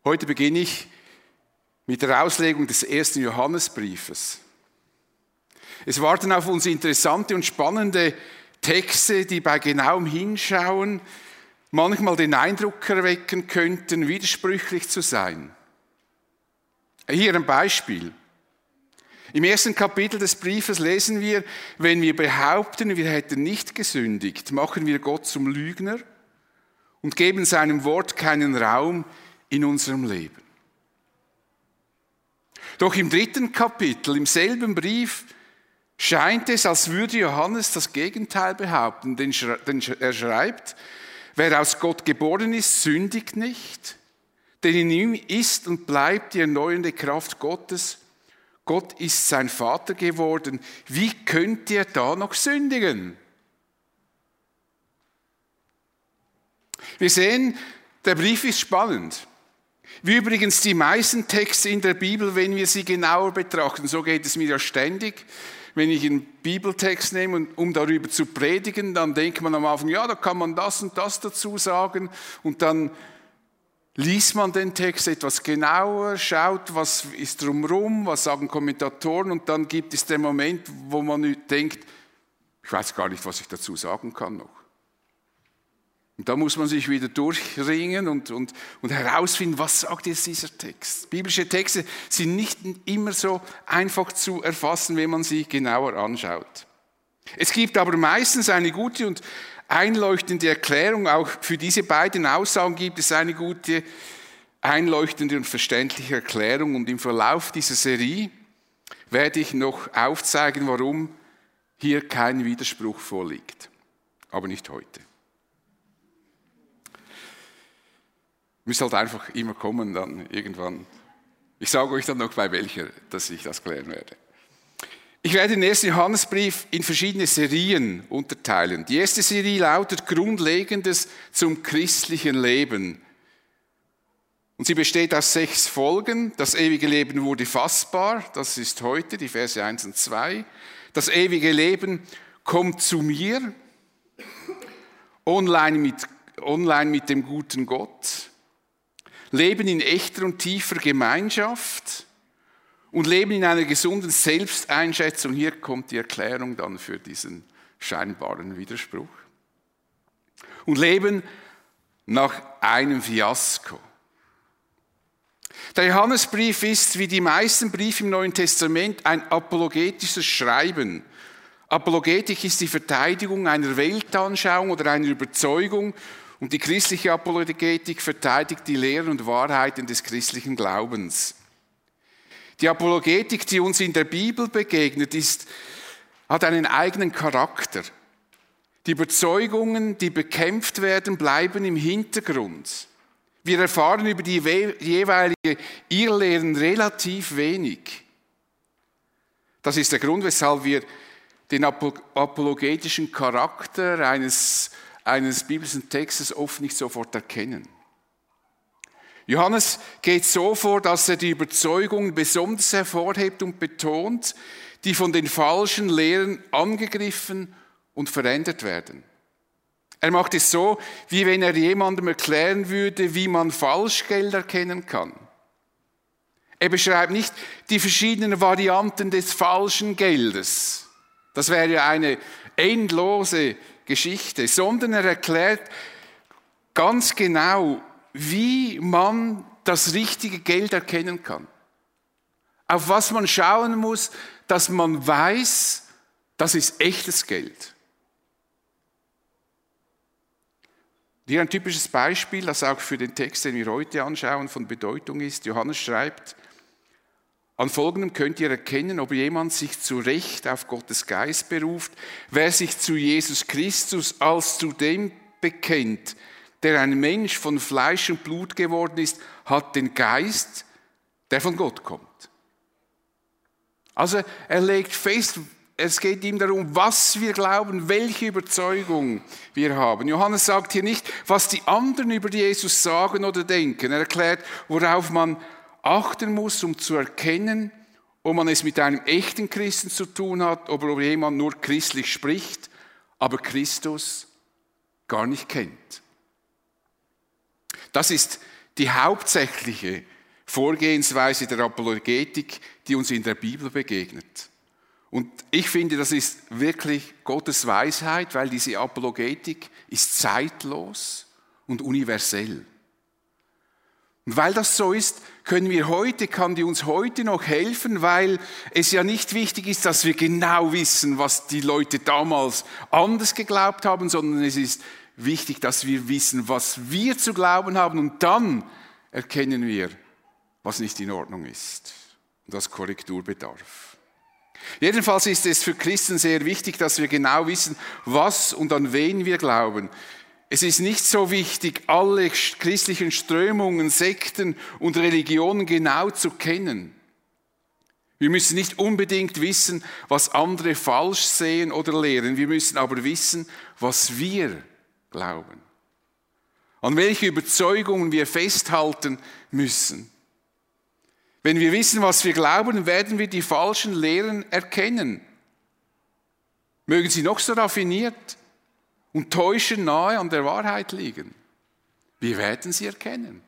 Heute beginne ich mit der Auslegung des 1. Johannesbriefes. Es warten auf uns interessante und spannende Texte, die bei genauem Hinschauen manchmal den Eindruck erwecken könnten, widersprüchlich zu sein. Hier ein Beispiel. Im 1. Kapitel des Briefes lesen wir, wenn wir behaupten, wir hätten nicht gesündigt, machen wir Gott zum Lügner und geben seinem Wort keinen Raum in unserem Leben. Doch im 3. Kapitel, im selben Brief, scheint es, als würde Johannes das Gegenteil behaupten, denn er schreibt, wer aus Gott geboren ist, sündigt nicht, denn in ihm ist und bleibt die erneuernde Kraft Gottes. Gott ist sein Vater geworden. Wie könnt ihr da noch sündigen? Wir sehen, der Brief ist spannend. Wie übrigens die meisten Texte in der Bibel, wenn wir sie genauer betrachten. So geht es mir ja ständig. Wenn ich einen Bibeltext nehme, um darüber zu predigen, dann denkt man am Anfang, ja, da kann man das und das dazu sagen. Und dann liest man den Text etwas genauer, schaut, was ist drumherum, was sagen Kommentatoren, und dann gibt es den Moment, wo man denkt, ich weiß gar nicht, was ich dazu sagen kann noch. Und da muss man sich wieder durchringen und herausfinden, was sagt jetzt dieser Text. Biblische Texte sind nicht immer so einfach zu erfassen, wenn man sie genauer anschaut. Es gibt aber meistens eine gute und einleuchtende Erklärung. Auch für diese beiden Aussagen gibt es eine gute, einleuchtende und verständliche Erklärung. Und im Verlauf dieser Serie werde ich noch aufzeigen, warum hier kein Widerspruch vorliegt. Aber nicht heute. Müsst halt einfach immer kommen, dann irgendwann. Ich sage euch dann noch bei welcher, dass ich das klären werde. Ich werde den 1. Johannesbrief in verschiedene Serien unterteilen. Die erste Serie lautet Grundlegendes zum christlichen Leben. Und sie besteht aus 6 Folgen. Das ewige Leben wurde fassbar, das ist heute, die Verse 1 und 2. Das ewige Leben kommt zu mir, online mit dem guten Gott. Leben in echter und tiefer Gemeinschaft und Leben in einer gesunden Selbsteinschätzung. Hier kommt die Erklärung dann für diesen scheinbaren Widerspruch. Und Leben nach einem Fiasko. Der Johannesbrief ist, wie die meisten Briefe im Neuen Testament, ein apologetisches Schreiben. Apologetik ist die Verteidigung einer Weltanschauung oder einer Überzeugung. Und die christliche Apologetik verteidigt die Lehren und Wahrheiten des christlichen Glaubens. Die Apologetik, die uns in der Bibel begegnet, hat einen eigenen Charakter. Die Überzeugungen, die bekämpft werden, bleiben im Hintergrund. Wir erfahren über die jeweilige Irrlehren relativ wenig. Das ist der Grund, weshalb wir den apologetischen Charakter eines biblischen Textes oft nicht sofort erkennen. Johannes geht so vor, dass er die Überzeugungen besonders hervorhebt und betont, die von den falschen Lehren angegriffen und verändert werden. Er macht es so, wie wenn er jemandem erklären würde, wie man Falschgeld erkennen kann. Er beschreibt nicht die verschiedenen Varianten des falschen Geldes. Das wäre ja eine endlose Geschichte, sondern er erklärt ganz genau, wie man das richtige Geld erkennen kann. Auf was man schauen muss, dass man weiß, das ist echtes Geld. Hier ein typisches Beispiel, das auch für den Text, den wir heute anschauen, von Bedeutung ist. Johannes schreibt, an Folgendem könnt ihr erkennen, ob jemand sich zu Recht auf Gottes Geist beruft, wer sich zu Jesus Christus als zu dem bekennt, der ein Mensch von Fleisch und Blut geworden ist, hat den Geist, der von Gott kommt. Also er legt fest, es geht ihm darum, was wir glauben, welche Überzeugung wir haben. Johannes sagt hier nicht, was die anderen über Jesus sagen oder denken. Er erklärt, worauf man achten muss, um zu erkennen, ob man es mit einem echten Christen zu tun hat oder ob jemand nur christlich spricht, aber Christus gar nicht kennt. Das ist die hauptsächliche Vorgehensweise der Apologetik, die uns in der Bibel begegnet. Und ich finde, das ist wirklich Gottes Weisheit, weil diese Apologetik ist zeitlos und universell. Und weil das so ist, kann die uns heute noch helfen, weil es ja nicht wichtig ist, dass wir genau wissen, was die Leute damals anders geglaubt haben, sondern es ist wichtig, dass wir wissen, was wir zu glauben haben, und dann erkennen wir, was nicht in Ordnung ist und was Korrektur bedarf. Jedenfalls ist es für Christen sehr wichtig, dass wir genau wissen, was und an wen wir glauben. Es ist nicht so wichtig, alle christlichen Strömungen, Sekten und Religionen genau zu kennen. Wir müssen nicht unbedingt wissen, was andere falsch sehen oder lehren. Wir müssen aber wissen, was wir glauben. An welche Überzeugungen wir festhalten müssen. Wenn wir wissen, was wir glauben, werden wir die falschen Lehren erkennen. Mögen sie noch so raffiniert und täuschend nahe an der Wahrheit liegen. Wir werden sie erkennen.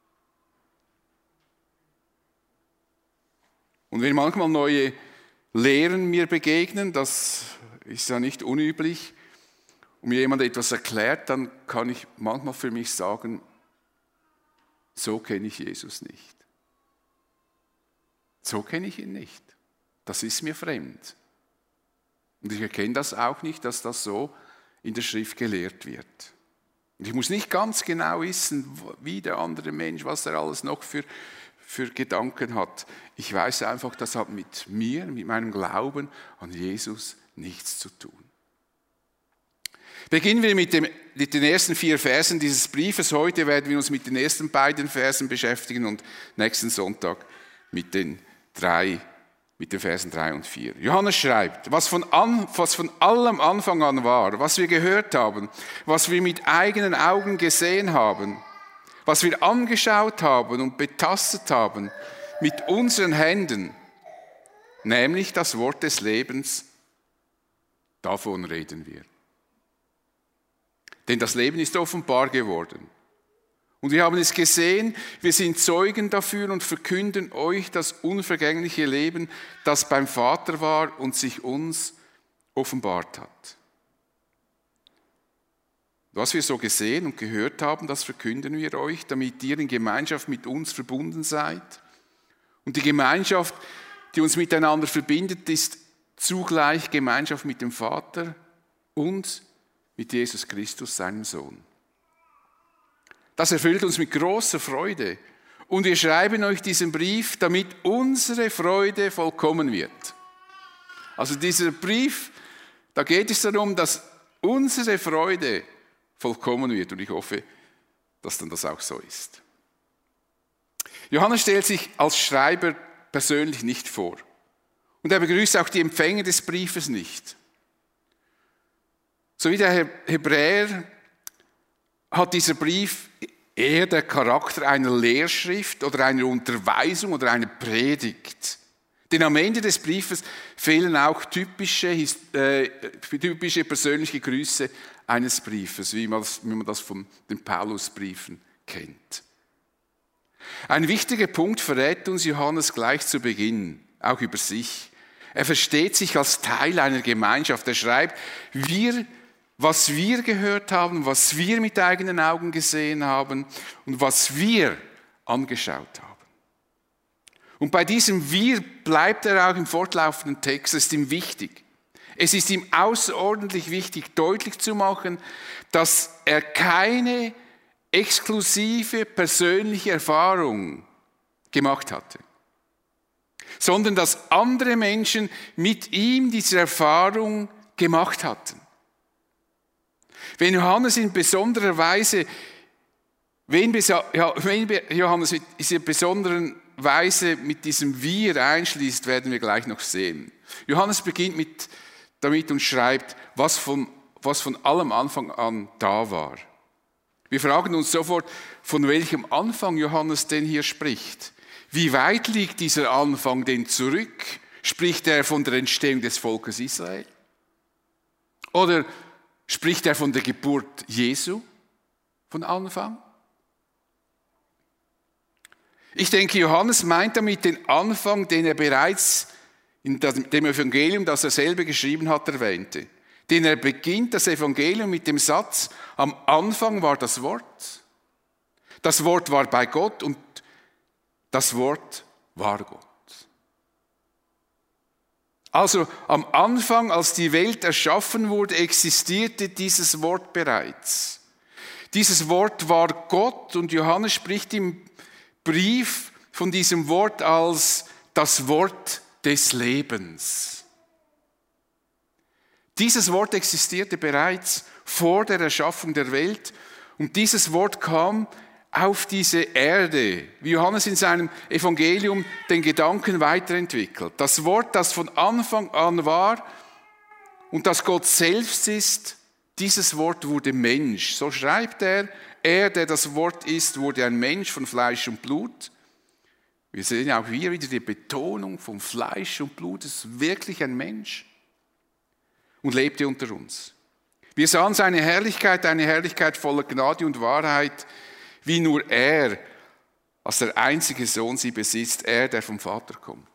Und wenn manchmal neue Lehren mir begegnen, das ist ja nicht unüblich, und mir jemand etwas erklärt, dann kann ich manchmal für mich sagen, so kenne ich Jesus nicht. So kenne ich ihn nicht. Das ist mir fremd. Und ich erkenne das auch nicht, dass das so in der Schrift gelehrt wird. Und ich muss nicht ganz genau wissen, wie der andere Mensch, was er alles noch für Gedanken hat. Ich weiß einfach, das hat mit mir, mit meinem Glauben an Jesus nichts zu tun. Beginnen wir mit den ersten 4 Versen dieses Briefes. Heute werden wir uns mit den ersten beiden Versen beschäftigen und nächsten Sonntag mit den Versen 3 und 4. Johannes schreibt, was von allem Anfang an war, was wir gehört haben, was wir mit eigenen Augen gesehen haben, was wir angeschaut haben und betastet haben mit unseren Händen, nämlich das Wort des Lebens, davon reden wir. Denn das Leben ist offenbar geworden. Und wir haben es gesehen, wir sind Zeugen dafür und verkünden euch das unvergängliche Leben, das beim Vater war und sich uns offenbart hat. Was wir so gesehen und gehört haben, das verkünden wir euch, damit ihr in Gemeinschaft mit uns verbunden seid. Und die Gemeinschaft, die uns miteinander verbindet, ist zugleich Gemeinschaft mit dem Vater und mit Jesus Christus, seinem Sohn. Das erfüllt uns mit großer Freude. Und wir schreiben euch diesen Brief, damit unsere Freude vollkommen wird. Also dieser Brief, da geht es darum, dass unsere Freude vollkommen wird. Und ich hoffe, dass dann das auch so ist. Johannes stellt sich als Schreiber persönlich nicht vor. Und er begrüßt auch die Empfänger des Briefes nicht. So wie der Hebräer hat dieser Brief eher der Charakter einer Lehrschrift oder einer Unterweisung oder einer Predigt. Denn am Ende des Briefes fehlen auch typische persönliche Grüße eines Briefes, wie man das von den Paulusbriefen kennt. Ein wichtiger Punkt verrät uns Johannes gleich zu Beginn, auch über sich. Er versteht sich als Teil einer Gemeinschaft. Er schreibt, was wir gehört haben, was wir mit eigenen Augen gesehen haben und was wir angeschaut haben. Und bei diesem Wir bleibt er auch im fortlaufenden Text. Es ist ihm wichtig. Es ist ihm außerordentlich wichtig, deutlich zu machen, dass er keine exklusive persönliche Erfahrung gemacht hatte, sondern dass andere Menschen mit ihm diese Erfahrung gemacht hatten. Wenn Johannes in besonderer Weise, Johannes in dieser besonderen Weise mit diesem Wir einschließt, werden wir gleich noch sehen. Johannes beginnt damit und schreibt, was von allem Anfang an da war. Wir fragen uns sofort, von welchem Anfang Johannes denn hier spricht. Wie weit liegt dieser Anfang denn zurück? Spricht er von der Entstehung des Volkes Israel? Oder spricht er von der Geburt Jesu von Anfang? Ich denke, Johannes meint damit den Anfang, den er bereits in dem Evangelium, das er selber geschrieben hat, erwähnte. Denn er beginnt das Evangelium mit dem Satz, am Anfang war das Wort. Das Wort war bei Gott und das Wort war Gott. Also am Anfang, als die Welt erschaffen wurde, existierte dieses Wort bereits. Dieses Wort war Gott und Johannes spricht im Brief von diesem Wort als das Wort des Lebens. Dieses Wort existierte bereits vor der Erschaffung der Welt und dieses Wort kam auf diese Erde, wie Johannes in seinem Evangelium den Gedanken weiterentwickelt. Das Wort, das von Anfang an war und das Gott selbst ist, dieses Wort wurde Mensch. So schreibt er, der das Wort ist, wurde ein Mensch von Fleisch und Blut. Wir sehen auch hier wieder die Betonung von Fleisch und Blut, es ist wirklich ein Mensch und lebte unter uns. Wir sahen seine Herrlichkeit, eine Herrlichkeit voller Gnade und Wahrheit, wie nur er, als der einzige Sohn sie besitzt, er, der vom Vater kommt.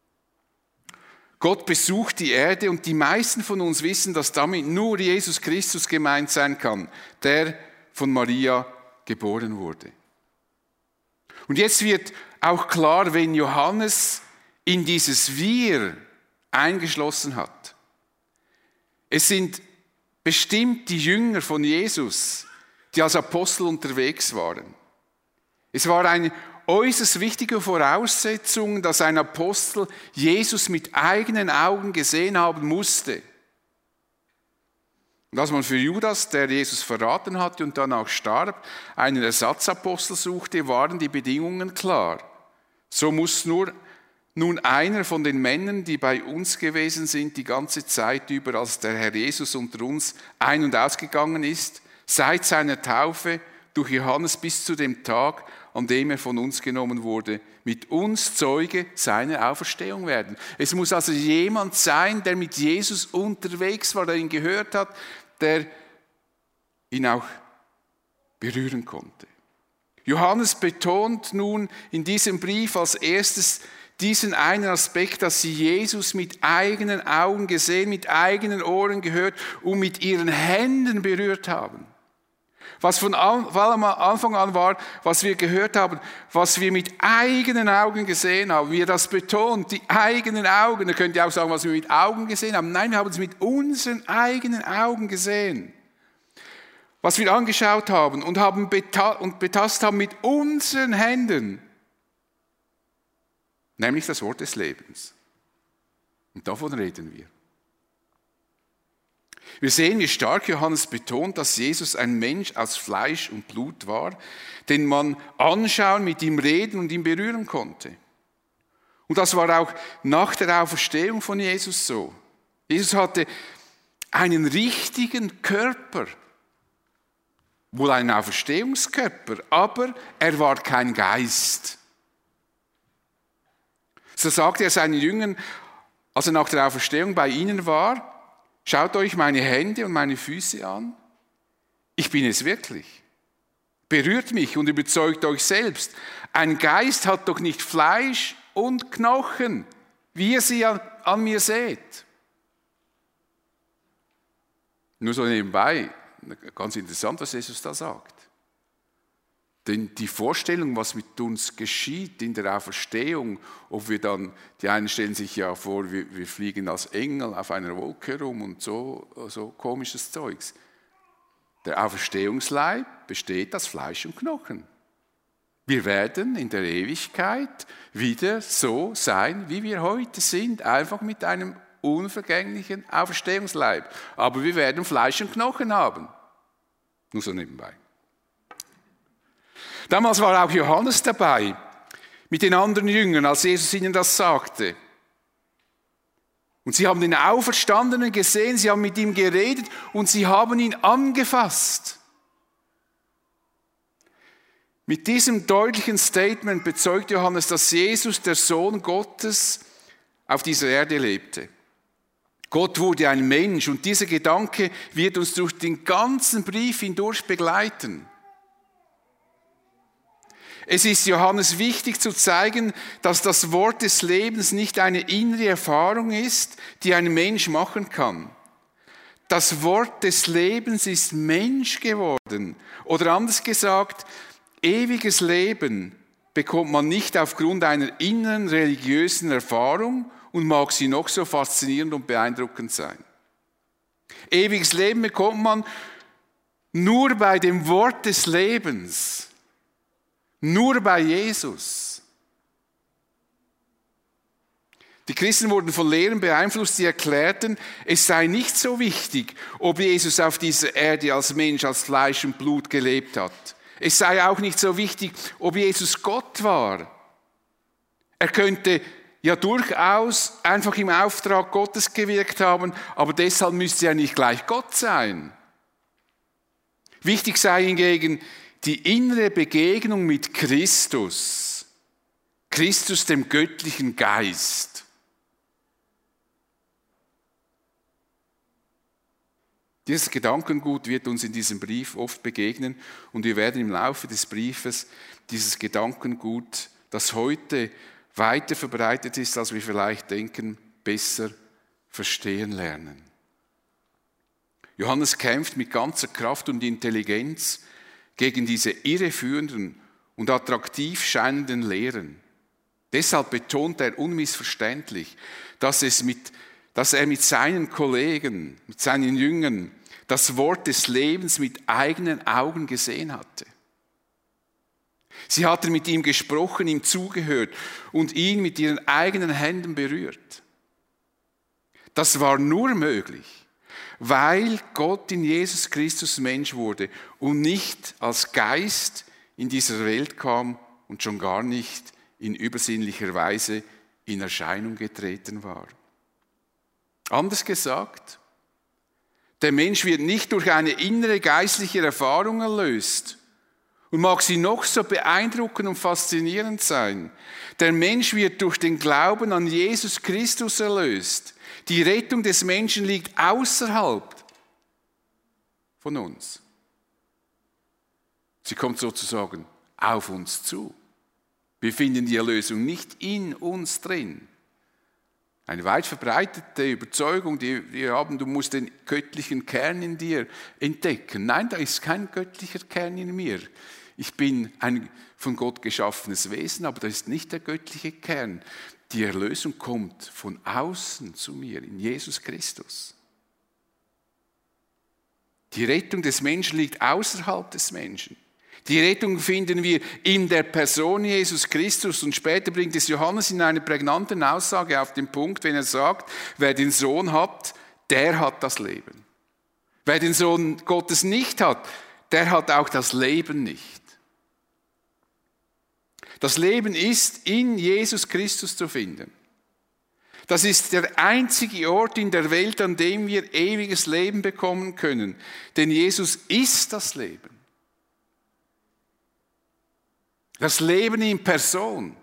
Gott besucht die Erde und die meisten von uns wissen, dass damit nur Jesus Christus gemeint sein kann, der von Maria geboren wurde. Und jetzt wird auch klar, wenn Johannes in dieses Wir eingeschlossen hat. Es sind bestimmt die Jünger von Jesus, die als Apostel unterwegs waren. Es war eine äußerst wichtige Voraussetzung, dass ein Apostel Jesus mit eigenen Augen gesehen haben musste. Und als man für Judas, der Jesus verraten hatte und dann auch starb, einen Ersatzapostel suchte, waren die Bedingungen klar. So muss nun einer von den Männern, die bei uns gewesen sind, die ganze Zeit über, als der Herr Jesus unter uns ein- und ausgegangen ist, seit seiner Taufe durch Johannes bis zu dem Tag, an dem er von uns genommen wurde, mit uns Zeuge seiner Auferstehung werden. Es muss also jemand sein, der mit Jesus unterwegs war, der ihn gehört hat, der ihn auch berühren konnte. Johannes betont nun in diesem Brief als erstes diesen einen Aspekt, dass sie Jesus mit eigenen Augen gesehen, mit eigenen Ohren gehört und mit ihren Händen berührt haben. Was von Anfang an war, was wir gehört haben, was wir mit eigenen Augen gesehen haben, wie er das betont, die eigenen Augen. Da könnt ihr auch sagen, was wir mit Augen gesehen haben. Nein, wir haben es mit unseren eigenen Augen gesehen. Was wir angeschaut haben und betastet haben mit unseren Händen. Nämlich das Wort des Lebens. Und davon reden wir. Wir sehen, wie stark Johannes betont, dass Jesus ein Mensch aus Fleisch und Blut war, den man anschauen, mit ihm reden und ihn berühren konnte. Und das war auch nach der Auferstehung von Jesus so. Jesus hatte einen richtigen Körper, wohl einen Auferstehungskörper, aber er war kein Geist. So sagte er seinen Jüngern, als er nach der Auferstehung bei ihnen war: Schaut euch meine Hände und meine Füße an. Ich bin es wirklich. Berührt mich und überzeugt euch selbst. Ein Geist hat doch nicht Fleisch und Knochen, wie ihr sie an mir seht. Nur so nebenbei, ganz interessant, was Jesus da sagt. Denn die Vorstellung, was mit uns geschieht in der Auferstehung, ob wir dann, die einen stellen sich ja vor, wir fliegen als Engel auf einer Wolke herum und so komisches Zeugs. Der Auferstehungsleib besteht aus Fleisch und Knochen. Wir werden in der Ewigkeit wieder so sein, wie wir heute sind, einfach mit einem unvergänglichen Auferstehungsleib. Aber wir werden Fleisch und Knochen haben. Nur so nebenbei. Damals war auch Johannes dabei, mit den anderen Jüngern, als Jesus ihnen das sagte. Und sie haben den Auferstandenen gesehen, sie haben mit ihm geredet und sie haben ihn angefasst. Mit diesem deutlichen Statement bezeugt Johannes, dass Jesus, der Sohn Gottes, auf dieser Erde lebte. Gott wurde ein Mensch und dieser Gedanke wird uns durch den ganzen Brief hindurch begleiten. Es ist Johannes wichtig zu zeigen, dass das Wort des Lebens nicht eine innere Erfahrung ist, die ein Mensch machen kann. Das Wort des Lebens ist Mensch geworden. Oder anders gesagt, ewiges Leben bekommt man nicht aufgrund einer inneren religiösen Erfahrung und mag sie noch so faszinierend und beeindruckend sein. Ewiges Leben bekommt man nur bei dem Wort des Lebens, nur bei Jesus. Die Christen wurden von Lehren beeinflusst, die erklärten, es sei nicht so wichtig, ob Jesus auf dieser Erde als Mensch, als Fleisch und Blut gelebt hat. Es sei auch nicht so wichtig, ob Jesus Gott war. Er könnte ja durchaus einfach im Auftrag Gottes gewirkt haben, aber deshalb müsste er nicht gleich Gott sein. Wichtig sei hingegen die innere Begegnung mit Christus, Christus dem göttlichen Geist. Dieses Gedankengut wird uns in diesem Brief oft begegnen und wir werden im Laufe des Briefes dieses Gedankengut, das heute weiter verbreitet ist, als wir vielleicht denken, besser verstehen lernen. Johannes kämpft mit ganzer Kraft und Intelligenz gegen diese irreführenden und attraktiv scheinenden Lehren. Deshalb betont er unmissverständlich, dass er mit seinen Kollegen, mit seinen Jüngern das Wort des Lebens mit eigenen Augen gesehen hatte. Sie hatten mit ihm gesprochen, ihm zugehört und ihn mit ihren eigenen Händen berührt. Das war nur möglich, weil Gott in Jesus Christus Mensch wurde und nicht als Geist in dieser Welt kam und schon gar nicht in übersinnlicher Weise in Erscheinung getreten war. Anders gesagt, der Mensch wird nicht durch eine innere geistliche Erfahrung erlöst und mag sie noch so beeindruckend und faszinierend sein. Der Mensch wird durch den Glauben an Jesus Christus erlöst. Die Rettung des Menschen liegt außerhalb von uns. Sie kommt sozusagen auf uns zu. Wir finden die Erlösung nicht in uns drin. Eine weit verbreitete Überzeugung, die wir haben, du musst den göttlichen Kern in dir entdecken. Nein, da ist kein göttlicher Kern in mir. Ich bin ein von Gott geschaffenes Wesen, aber das ist nicht der göttliche Kern. Die Erlösung kommt von außen zu mir, in Jesus Christus. Die Rettung des Menschen liegt außerhalb des Menschen. Die Rettung finden wir in der Person Jesus Christus und später bringt es Johannes in einer prägnanten Aussage auf den Punkt, wenn er sagt, wer den Sohn hat, der hat das Leben. Wer den Sohn Gottes nicht hat, der hat auch das Leben nicht. Das Leben ist in Jesus Christus zu finden. Das ist der einzige Ort in der Welt, an dem wir ewiges Leben bekommen können. Denn Jesus ist das Leben. Das Leben in Person.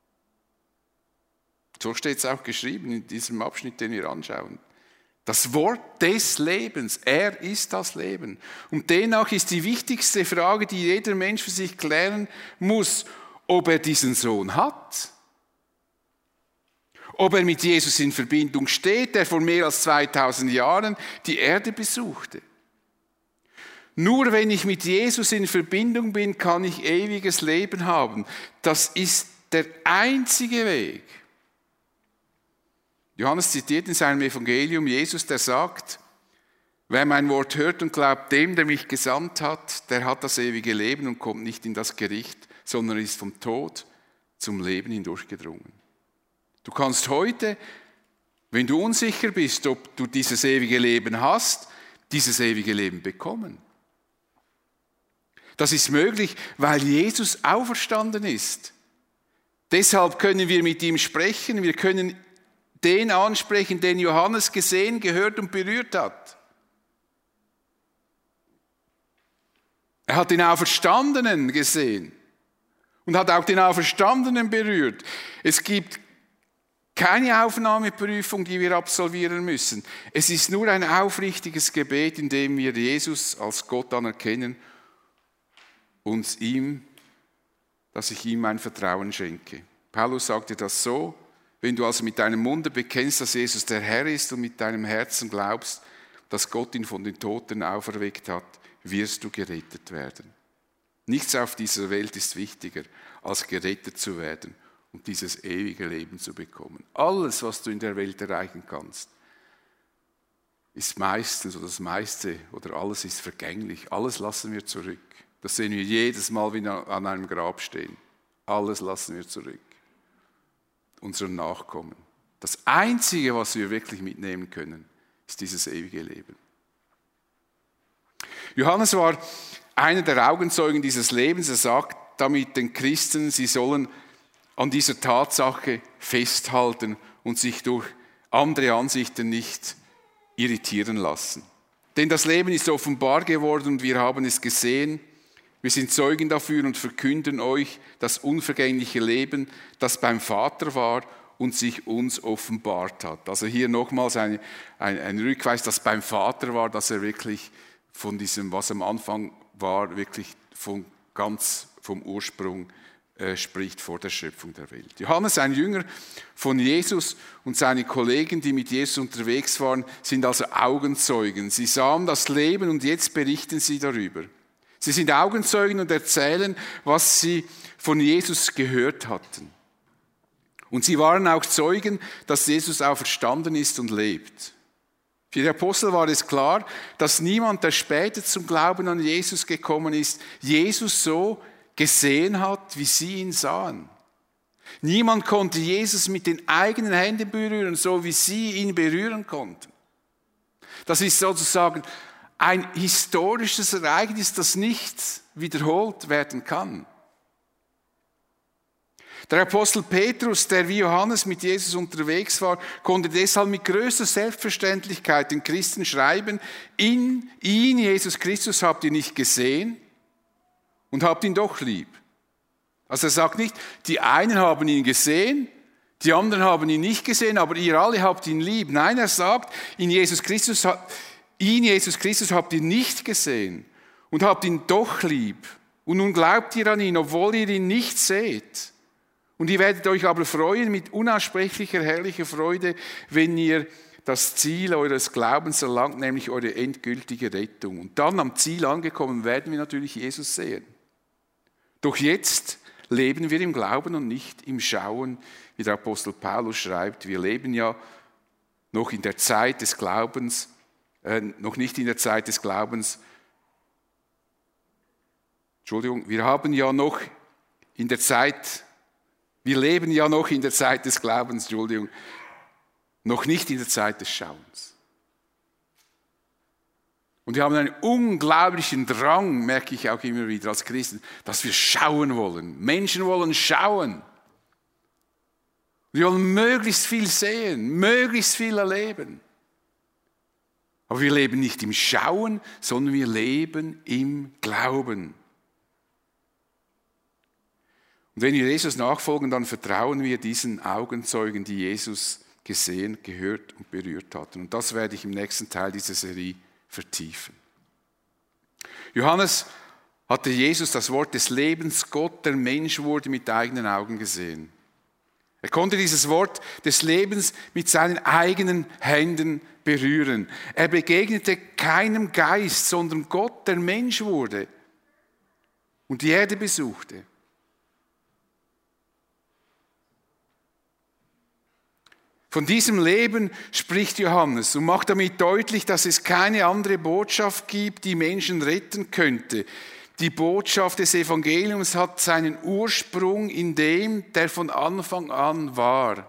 So steht es auch geschrieben in diesem Abschnitt, den wir anschauen. Das Wort des Lebens, er ist das Leben. Und demnach ist die wichtigste Frage, die jeder Mensch für sich klären muss, ob er diesen Sohn hat. Ob er mit Jesus in Verbindung steht, der vor mehr als 2000 Jahren die Erde besuchte. Nur wenn ich mit Jesus in Verbindung bin, kann ich ewiges Leben haben. Das ist der einzige Weg. Johannes zitiert in seinem Evangelium Jesus, der sagt, wer mein Wort hört und glaubt dem, der mich gesandt hat, der hat das ewige Leben und kommt nicht in das Gericht, sondern ist vom Tod zum Leben hindurchgedrungen. Du kannst heute, wenn du unsicher bist, ob du dieses ewige Leben hast, dieses ewige Leben bekommen. Das ist möglich, weil Jesus auferstanden ist. Deshalb können wir mit ihm sprechen, wir können den ansprechen, den Johannes gesehen, gehört und berührt hat. Er hat den Auferstandenen gesehen und hat auch den Auferstandenen berührt. Es gibt keine Aufnahmeprüfung, die wir absolvieren müssen. Es ist nur ein aufrichtiges Gebet, in dem wir Jesus als Gott anerkennen, uns ihm dass ich ihm mein Vertrauen schenke. Paulus sagte das so: Wenn du also mit deinem Munde bekennst, dass Jesus der Herr ist und mit deinem Herzen glaubst, dass Gott ihn von den Toten auferweckt hat, wirst du gerettet werden. Nichts auf dieser Welt ist wichtiger, als gerettet zu werden und dieses ewige Leben zu bekommen. Alles, was du in der Welt erreichen kannst, ist meistens oder das meiste oder alles ist vergänglich. Alles lassen wir zurück. Das sehen wir jedes Mal, wenn wir an einem Grab stehen. Alles lassen wir zurück. Unseren Nachkommen. Das Einzige, was wir wirklich mitnehmen können, ist dieses ewige Leben. Johannes war einer der Augenzeugen dieses Lebens. Er sagt damit den Christen, sie sollen an dieser Tatsache festhalten und sich durch andere Ansichten nicht irritieren lassen. Denn das Leben ist offenbar geworden und wir haben es gesehen. Wir sind Zeugen dafür und verkünden euch das unvergängliche Leben, das beim Vater war und sich uns offenbart hat. Also hier nochmals ein Rückweis, das beim Vater war, dass er wirklich von diesem, was am Anfang war, wirklich vom Ursprung spricht vor der Schöpfung der Welt. Johannes, ein Jünger von Jesus, und seine Kollegen, die mit Jesus unterwegs waren, sind also Augenzeugen. Sie sahen das Leben und jetzt berichten sie darüber. Sie sind Augenzeugen und erzählen, was sie von Jesus gehört hatten. Und sie waren auch Zeugen, dass Jesus auferstanden ist und lebt. Für die Apostel war es klar, dass niemand, der später zum Glauben an Jesus gekommen ist, Jesus so gesehen hat, wie sie ihn sahen. Niemand konnte Jesus mit den eigenen Händen berühren, so wie sie ihn berühren konnten. Das ist sozusagen ein historisches Ereignis, das nicht wiederholt werden kann. Der Apostel Petrus, der wie Johannes mit Jesus unterwegs war, konnte deshalb mit größter Selbstverständlichkeit den Christen schreiben: ihn, Jesus Christus, habt ihr nicht gesehen und habt ihn doch lieb. Also er sagt nicht, die einen haben ihn gesehen, die anderen haben ihn nicht gesehen, aber ihr alle habt ihn lieb. Nein, er sagt, ihn, Jesus Christus, habt ihr nicht gesehen und habt ihn doch lieb. Und nun glaubt ihr an ihn, obwohl ihr ihn nicht seht. Und ihr werdet euch aber freuen mit unaussprechlicher, herrlicher Freude, wenn ihr das Ziel eures Glaubens erlangt, nämlich eure endgültige Rettung. Und dann am Ziel angekommen, werden wir natürlich Jesus sehen. Doch jetzt leben wir im Glauben und nicht im Schauen, wie der Apostel Paulus schreibt. Wir leben ja noch in der Zeit des Glaubens, noch nicht in der Zeit des Glaubens. Entschuldigung, wir leben ja noch in der Zeit des Glaubens, noch nicht in der Zeit des Schauens. Und wir haben einen unglaublichen Drang, merke ich auch immer wieder als Christen, dass wir schauen wollen. Menschen wollen schauen. Wir wollen möglichst viel sehen, möglichst viel erleben. Aber wir leben nicht im Schauen, sondern wir leben im Glauben. Und wenn wir Jesus nachfolgen, dann vertrauen wir diesen Augenzeugen, die Jesus gesehen, gehört und berührt hatten. Und das werde ich im nächsten Teil dieser Serie vertiefen. Johannes hatte Jesus, das Wort des Lebens, Gott, der Mensch wurde, mit eigenen Augen gesehen. Er konnte dieses Wort des Lebens mit seinen eigenen Händen berühren. Er begegnete keinem Geist, sondern Gott, der Mensch wurde und die Erde besuchte. Von diesem Leben spricht Johannes und macht damit deutlich, dass es keine andere Botschaft gibt, die Menschen retten könnte. Die Botschaft des Evangeliums hat seinen Ursprung in dem, der von Anfang an war.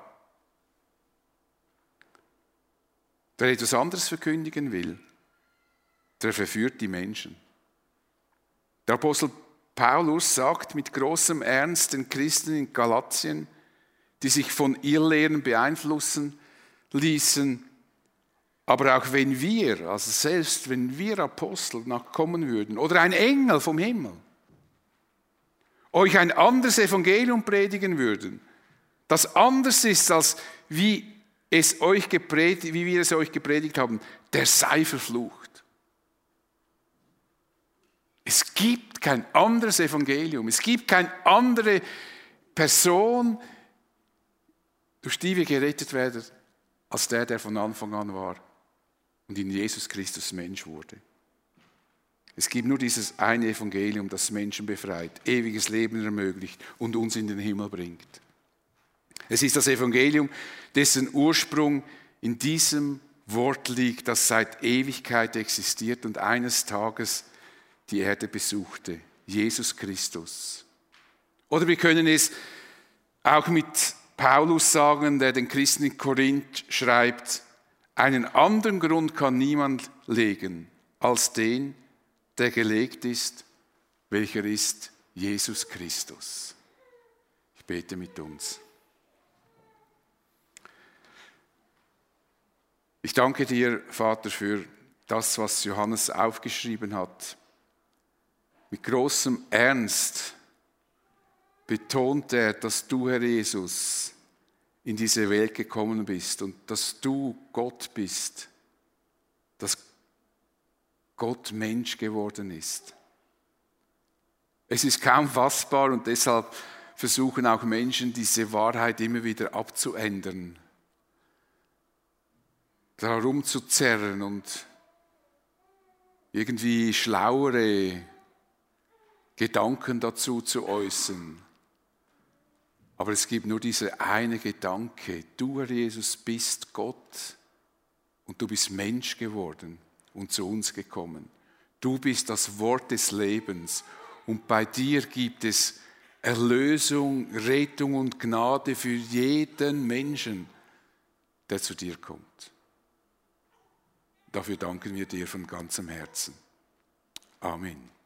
Der etwas anderes verkündigen will, der verführt die Menschen. Der Apostel Paulus sagt mit großem Ernst den Christen in Galatien, die sich von Irrlehren beeinflussen ließen, aber auch wenn wir, also selbst wenn wir Apostel nachkommen würden oder ein Engel vom Himmel, euch ein anderes Evangelium predigen würden, das anders ist, als wie wir es euch gepredigt haben, der sei verflucht. Es gibt kein anderes Evangelium. Es gibt keine andere Person, durch die wir gerettet werden, als der von Anfang an war und in Jesus Christus Mensch wurde. Es gibt nur dieses eine Evangelium, das Menschen befreit, ewiges Leben ermöglicht und uns in den Himmel bringt. Es ist das Evangelium, dessen Ursprung in diesem Wort liegt, das seit Ewigkeit existiert und eines Tages die Erde besuchte, Jesus Christus. Oder wir können es auch mit Paulus sagen, der den Christen in Korinth schreibt, einen anderen Grund kann niemand legen als den, der gelegt ist, welcher ist Jesus Christus. Ich bete mit uns. Ich danke dir, Vater, für das, was Johannes aufgeschrieben hat. Mit großem Ernst betont er, dass du, Herr Jesus, in diese Welt gekommen bist und dass du Gott bist, dass Gott Mensch geworden ist. Es ist kaum fassbar und deshalb versuchen auch Menschen, diese Wahrheit immer wieder abzuändern, darum zu zerren und irgendwie schlauere Gedanken dazu zu äußern. Aber es gibt nur diese eine Gedanke, du, Herr Jesus, bist Gott und du bist Mensch geworden und zu uns gekommen. Du bist das Wort des Lebens und bei dir gibt es Erlösung, Rettung und Gnade für jeden Menschen, der zu dir kommt. Dafür danken wir dir von ganzem Herzen. Amen.